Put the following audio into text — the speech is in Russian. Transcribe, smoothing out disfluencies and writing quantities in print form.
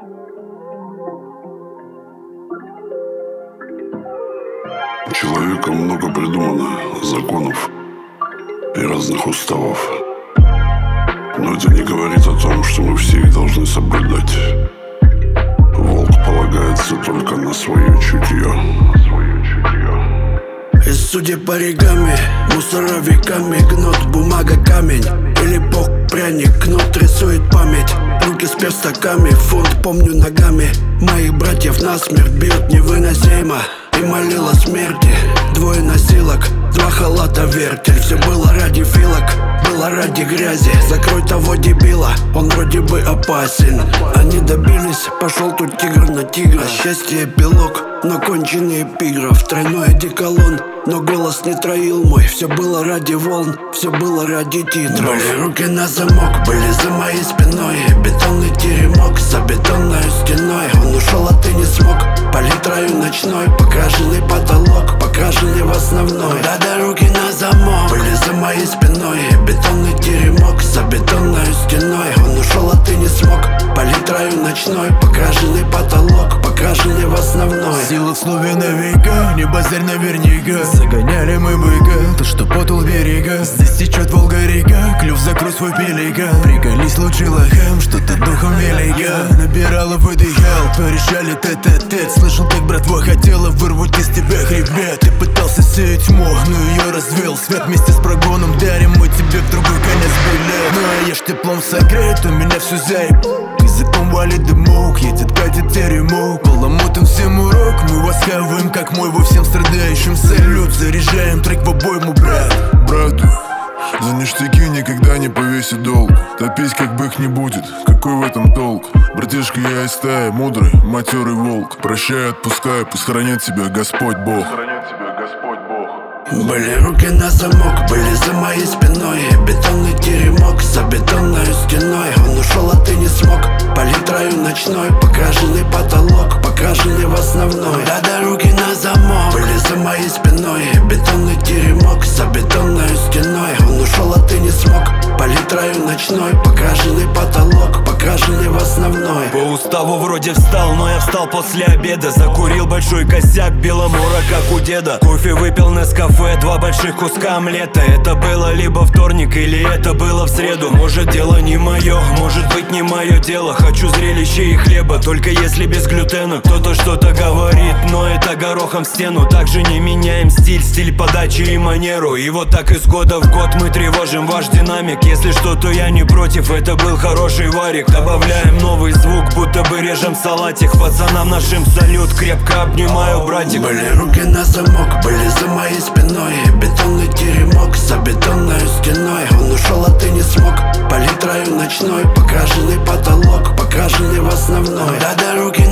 Человеком много придумано законов и разных уставов, но это не говорит о том, что мы все их должны соблюдать. Волк полагается только на свое чутье. Из судеб оригами, мусора веками гнут, бумага камень или бог пряник, кнут рисует память. Руки с перстаками, фунт помню ногами. Моих братьев насмерть бьют невыносимо. И молила смерти, двое носилок, два халата вертель. Все было ради филок, было ради грязи. Закрой того дебила, он вроде бы опасен. Они добились, пошел тут тигр на тигра. Счастье эпилог, но конченый эпиграф. Тройной одеколон, но голос не троил мой. Все было ради волн, все было ради титров. Были руки на замок, были за моей спиной. Бетонный теремок за бетонной стеной. Он ушел, а ты не смог. Палитрою ночной, покрашенный потолок, покрашенный в основной. Да-да, руки на замок, были за моей спиной. Бетонный теремок за бетонной стеной. Он ушел, а ты не смог. Палитрою ночной, покрашенный потолок, покрашенный в основной. Сила в слове на века, не базарь наверняка. Загоняли мы быка, то что потул берега. Здесь течет Волга-река, клюв закрой свой пеликан. Приколись лучше лохам, что ты духом велика. Набирала, выдыхал, порешали тет-а-тет. Слышал, как братва хотела вырвать из тебя хребет. Ты пытался сеять тьму, но ее развел. Свет вместе с прогоном дарим мы тебе в другой конец билет. Ну а я ж теплом согрет, у меня все заеб. Языком валит дымок, едет, катит теремок. Поломотан всем урок, мы вас хаваем как мой. Во всем страдающим салют, заряжаем трек в обойму, брат. Брату, за ништяки никогда не повесит долг. Топить как бык не будет, какой в этом толк? Братишка, я из стаи, мудрый, матерый волк. Прощай, отпускай, пусть хранит тебя Господь Бог. Были руки на замок, были за моей спиной. Бетонный теремок за бетонной стеной. Он ушел, а ты не смог. Палитрою ночной, покрашенный потолок, покрашенный в основной. Да-да, руки на замок, были за моей спиной. Бетонный теремок за бетонной стеной. Он ушел, а ты не смог. Палитрою ночной, покрашенный потолок, покрашенный в основной. По уставу вроде встал, но я встал после обеда. Закурил большой косяк, беломора, как у деда. Кофе выпил на кафе, два больших куска омлета. Это было либо вторник, или это было в среду. Может, дело не мое, может быть, не мое дело. Хочу зрелища и хлеба, только если без глютена. Кто-то что-то говорит, но это горохом в стену. Также не меняем стиль подачи и манеру. И вот так из года в год мы тревожим ваш динамик. Если что, то я не против, это был хороший варик. Добавляем новый звук, будто бы режем салатик. Пацанам нашим салют, крепко обнимаю, братик. Были руки на замок, были за моей спиной. Бетонный теремок за бетонной стеной. Он ушел, а ты не смог. Палитрою ночной, покрашенный потолок, покрашенный в основной. Да-да, руки